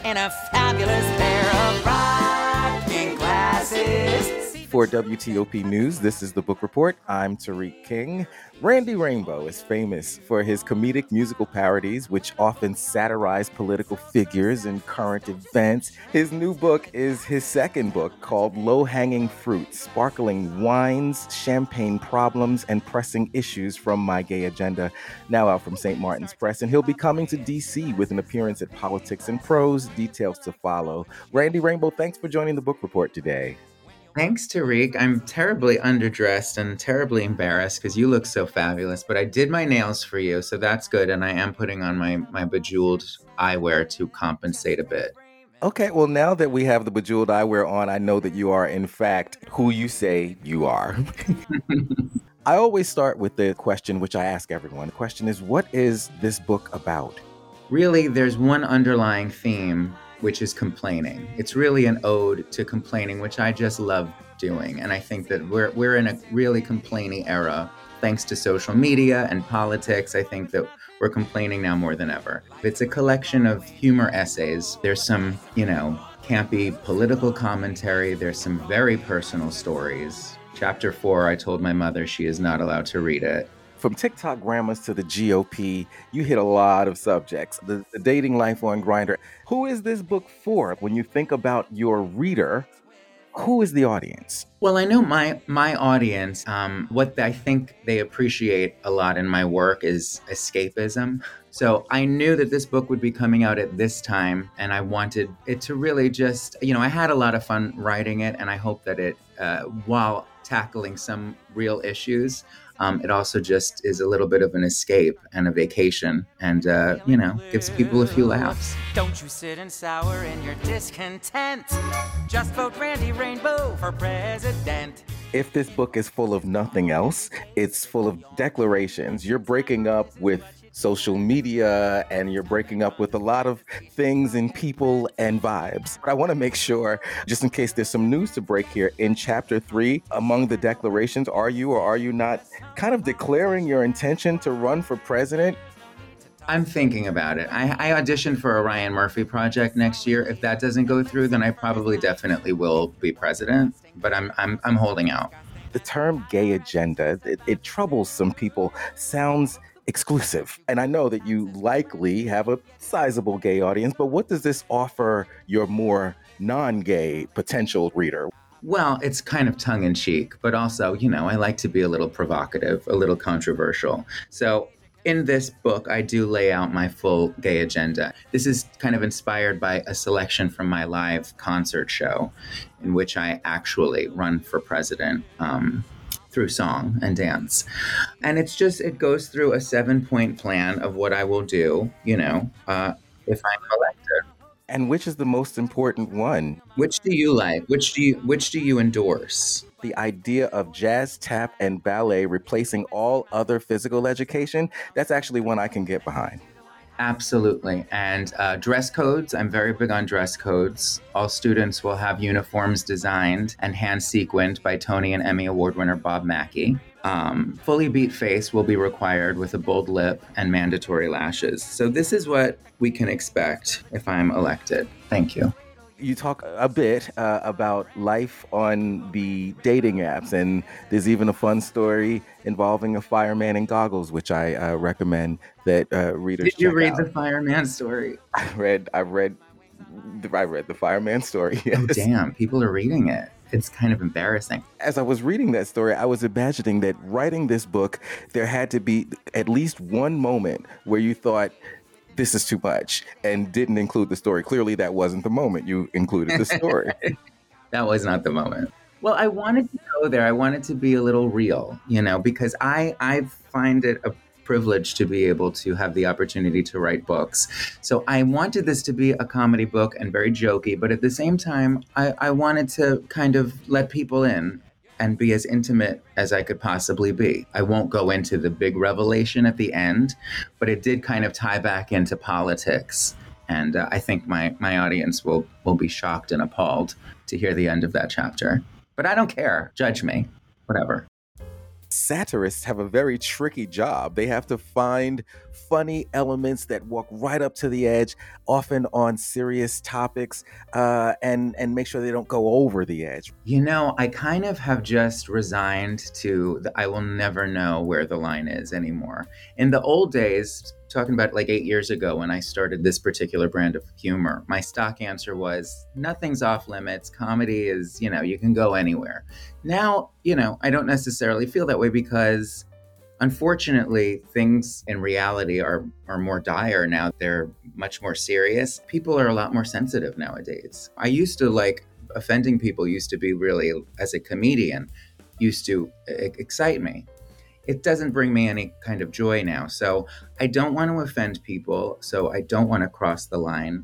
and a fabulous pair of rocking glasses. For WTOP News, this is the Book Report. I'm Tariq King. Randy Rainbow is famous for his comedic musical parodies, which often satirize political figures and current events. His new book is his second book called Low Hanging Fruit, Sparkling Wines, Champagne Problems, and Pressing Issues from My Gay Agenda, now out from St. Martin's Press. And he'll be coming to D.C. with an appearance at Politics and Prose. Details to follow. Randy Rainbow, thanks for joining the Book Report today. Thanks, Tariq. I'm terribly underdressed and terribly embarrassed because you look so fabulous, but I did my nails for you, so that's good. And I am putting on my bejeweled eyewear to compensate a bit. Okay, well, now that we have the bejeweled eyewear on, I know that you are, in fact, who you say you are. I always start with the question, which I ask everyone. The question is, what is this book about? Really, there's one underlying theme, which is complaining. It's really an ode to complaining, which I just love doing. And I think that we're in a really complaining era. Thanks to social media and politics, I think that we're complaining now more than ever. It's a collection of humor essays. There's some, campy political commentary. There's some very personal stories. Chapter 4, I told my mother she is not allowed to read it. From TikTok grandmas to the GOP, you hit a lot of subjects. The dating life on Grindr. Who is this book for? When you think about your reader, who is the audience? Well, I know my audience, what I think they appreciate a lot in my work is escapism. So I knew that this book would be coming out at this time, and I wanted it to really just, I had a lot of fun writing it, and I hope that it, while tackling some real issues, it also just is a little bit of an escape and a vacation and, gives people a few laughs. Don't you sit and sour in your discontent. Just vote Randy Rainbow for president. If this book is full of nothing else, it's full of declarations. You're breaking up with social media and you're breaking up with a lot of things and people and vibes. But I want to make sure, just in case there's some news to break here, in chapter 3, among the declarations, are you or are you not kind of declaring your intention to run for president? I'm thinking about it. I auditioned for a Ryan Murphy project next year. If that doesn't go through, then I probably definitely will be president, but I'm holding out. The term gay agenda, it troubles some people, sounds exclusive. And I know that you likely have a sizable gay audience, but what does this offer your more non-gay potential reader? Well, it's kind of tongue-in-cheek, but also, I like to be a little provocative, a little controversial. So in this book, I do lay out my full gay agenda. This is kind of inspired by a selection from my live concert show in which I actually run for president through song and dance. And it goes through a 7-point plan of what I will do, if I'm elected. And which is the most important one? Which do you like? Which do you endorse? The idea of jazz, tap, and ballet replacing all other physical education, that's actually one I can get behind. Absolutely. And dress codes, I'm very big on dress codes. All students will have uniforms designed and hand sequined by Tony and Emmy Award winner Bob Mackie. Fully beat face will be required with a bold lip and mandatory lashes. So this is what we can expect if I'm elected. Thank you. You talk a bit about life on the dating apps, and there's even a fun story involving a fireman in goggles, which I recommend that readers check out. Did you read the fireman story? I read the fireman story. Yes. Oh, damn. People are reading it. It's kind of embarrassing. As I was reading that story, I was imagining that writing this book, there had to be at least one moment where you thought, this is too much, and didn't include the story. Clearly, that wasn't the moment. You included the story. That was not the moment. Well, I wanted to go there. I wanted to be a little real, because I find it a privilege to be able to have the opportunity to write books. So I wanted this to be a comedy book and very jokey, but at the same time, I wanted to kind of let people in and be as intimate as I could possibly be. I won't go into the big revelation at the end, but it did kind of tie back into politics. And I think my audience will be shocked and appalled to hear the end of that chapter. But I don't care. Judge me. Whatever. Satirists have a very tricky job. They have to find funny elements that walk right up to the edge, often on serious topics, and make sure they don't go over the edge. I kind of have just resigned to I will never know where the line is anymore. In the old days, talking about like 8 years ago when I started this particular brand of humor, my stock answer was nothing's off limits. Comedy is, you can go anywhere. Now, I don't necessarily feel that way because unfortunately, things in reality are more dire now. They're much more serious. People are a lot more sensitive nowadays. I used to offending people used to be really, as a comedian, used to excite me. It doesn't bring me any kind of joy now. So I don't want to offend people. So I don't want to cross the line.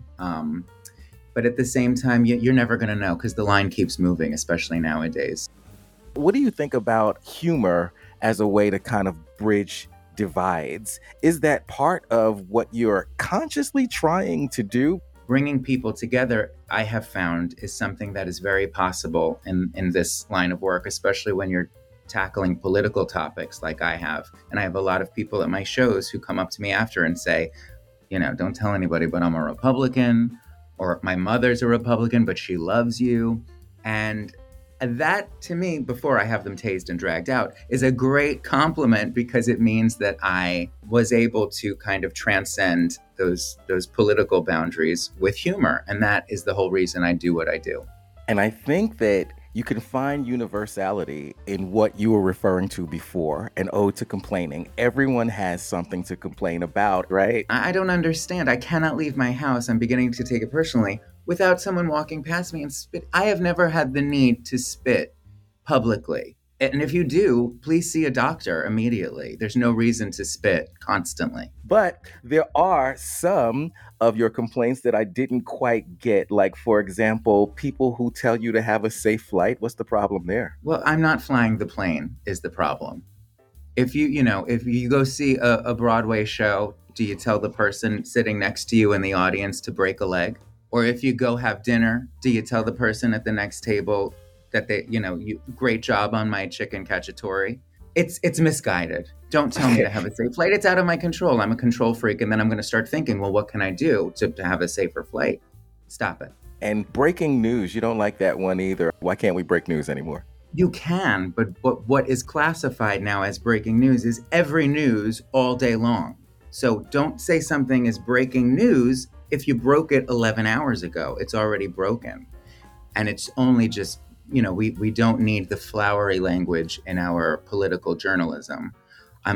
But at the same time, you're never going to know because the line keeps moving, especially nowadays. What do you think about humor as a way to kind of bridge divides? Is that part of what you're consciously trying to do? Bringing people together, I have found, is something that is very possible in this line of work, especially when you're tackling political topics like I have. And I have a lot of people at my shows who come up to me after and say, don't tell anybody, but I'm a Republican, or my mother's a Republican, but she loves you. And that, to me, before I have them tased and dragged out, is a great compliment because it means that I was able to kind of transcend those political boundaries with humor. And that is the whole reason I do what I do. And I think that you can find universality in what you were referring to before, an ode to complaining. Everyone has something to complain about, right? I don't understand. I cannot leave my house. I'm beginning to take it personally without someone walking past me and spit. I have never had the need to spit publicly. And if you do, please see a doctor immediately. There's no reason to spit constantly. But there are some of your complaints that I didn't quite get. Like, for example, people who tell you to have a safe flight. What's the problem there? Well, I'm not flying the plane is the problem. If you go see a Broadway show, do you tell the person sitting next to you in the audience to break a leg? Or if you go have dinner, do you tell the person at the next table that great job on my chicken cacciatore? It's misguided. Don't tell me to have a safe flight. It's out of my control. I'm a control freak. And then I'm going to start thinking, well, what can I do to have a safer flight? Stop it. And breaking news, you don't like that one either. Why can't we break news anymore? You can, but what is classified now as breaking news is every news all day long. So don't say something is breaking news if you broke it 11 hours ago. It's already broken. And it's only just, we don't need the flowery language in our political journalism. I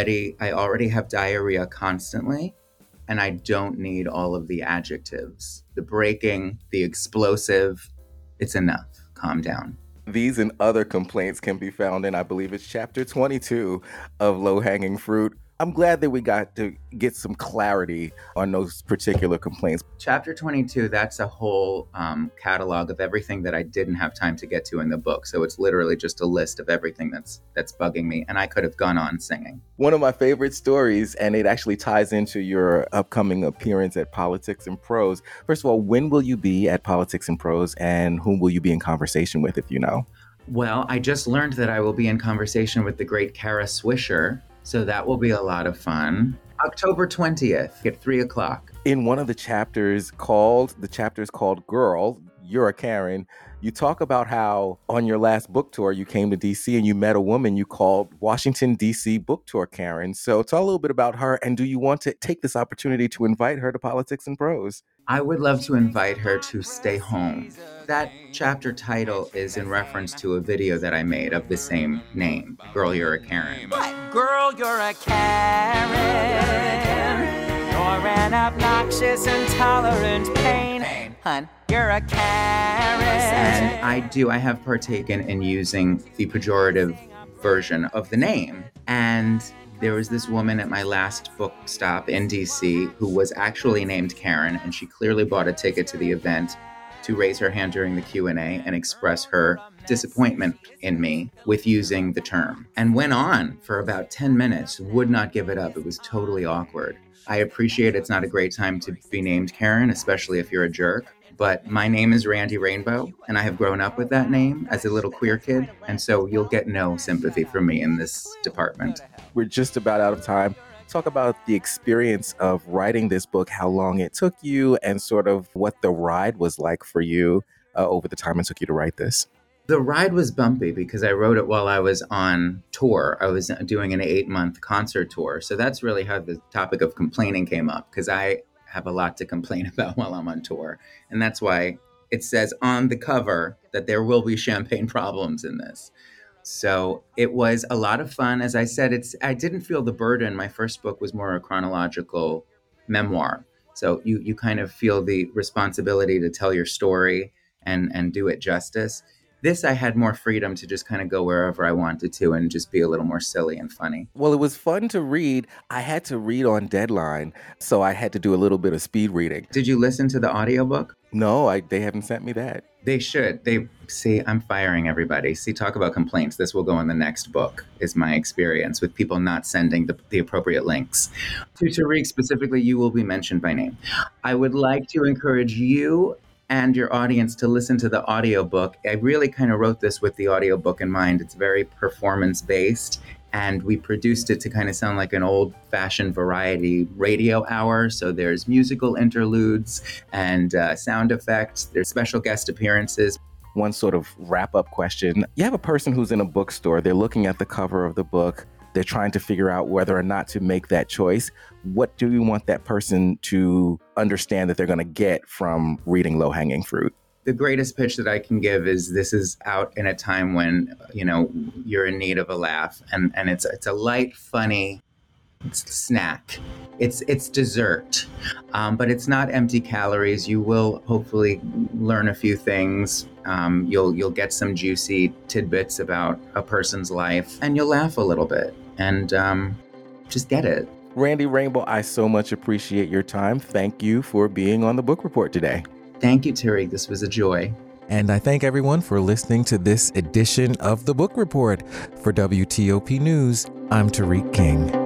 already have diarrhea constantly, and I don't need all of the adjectives. The breaking, the explosive, it's enough. Calm down. These and other complaints can be found in, I believe it's chapter 22 of Low Hanging Fruit. I'm glad that we got to get some clarity on those particular complaints. Chapter 22, that's a whole catalog of everything that I didn't have time to get to in the book. So it's literally just a list of everything that's bugging me. And I could have gone on singing. One of my favorite stories, and it actually ties into your upcoming appearance at Politics and Prose. First of all, when will you be at Politics and Prose, and whom will you be in conversation with, if you know? Well, I just learned that I will be in conversation with the great Kara Swisher. So that will be a lot of fun. October 20th at 3:00. In one of the chapters called Girl, You're a Karen, you talk about how on your last book tour, you came to DC and you met a woman you called Washington, DC Book Tour Karen. So tell a little bit about her, and do you want to take this opportunity to invite her to Politics and Prose? I would love to invite her to stay home. That chapter title is in reference to a video that I made of the same name, Girl, You're a Karen. What? Girl, you're a Karen. You're an obnoxious, intolerant pain. Hun, you're a Karen. And I have partaken in using the pejorative version of the name. And there was this woman at my last book stop in DC who was actually named Karen, and she clearly bought a ticket to the event to raise her hand during the Q&A and express her disappointment in me with using the term, and went on for about 10 minutes, would not give it up. It was totally awkward. I appreciate it's not a great time to be named Karen, especially if you're a jerk, but my name is Randy Rainbow, and I have grown up with that name as a little queer kid, and so you'll get no sympathy from me in this department. We're just about out of time. Talk about the experience of writing this book, how long it took you, and sort of what the ride was like for you over the time it took you to write this. The ride was bumpy because I wrote it while I was on tour. I was doing an 8-month concert tour. So that's really how the topic of complaining came up, because I have a lot to complain about while I'm on tour. And that's why it says on the cover that there will be champagne problems in this. So it was a lot of fun. As I said, I didn't feel the burden. My first book was more a chronological memoir. So you kind of feel the responsibility to tell your story and do it justice. This, I had more freedom to just kind of go wherever I wanted to and just be a little more silly and funny. Well, it was fun to read. I had to read on deadline, so I had to do a little bit of speed reading. Did you listen to the audiobook? No, they haven't sent me that. They should. See, I'm firing everybody. See, talk about complaints. This will go in the next book, is my experience with people not sending the appropriate links. To Tariq specifically, you will be mentioned by name. I would like to encourage you and your audience to listen to the audiobook. I really kind of wrote this with the audiobook in mind. It's very performance-based, and we produced it to kind of sound like an old-fashioned variety radio hour. So there's musical interludes and sound effects. There's special guest appearances. One sort of wrap-up question. You have a person who's in a bookstore. They're looking at the cover of the book. They're trying to figure out whether or not to make that choice. What do you want that person to understand that they're going to get from reading Low-Hanging Fruit? The greatest pitch that I can give is this is out in a time when, you're in need of a laugh. And it's a light, funny snack. It's dessert, but it's not empty calories. You will hopefully learn a few things. You'll get some juicy tidbits about a person's life, and you'll laugh a little bit, and just get it. Randy Rainbow, I so much appreciate your time. Thank you for being on the Book Report today. Thank you, Tariq. This was a joy. And I thank everyone for listening to this edition of the Book Report. For WTOP News, I'm Tariq King.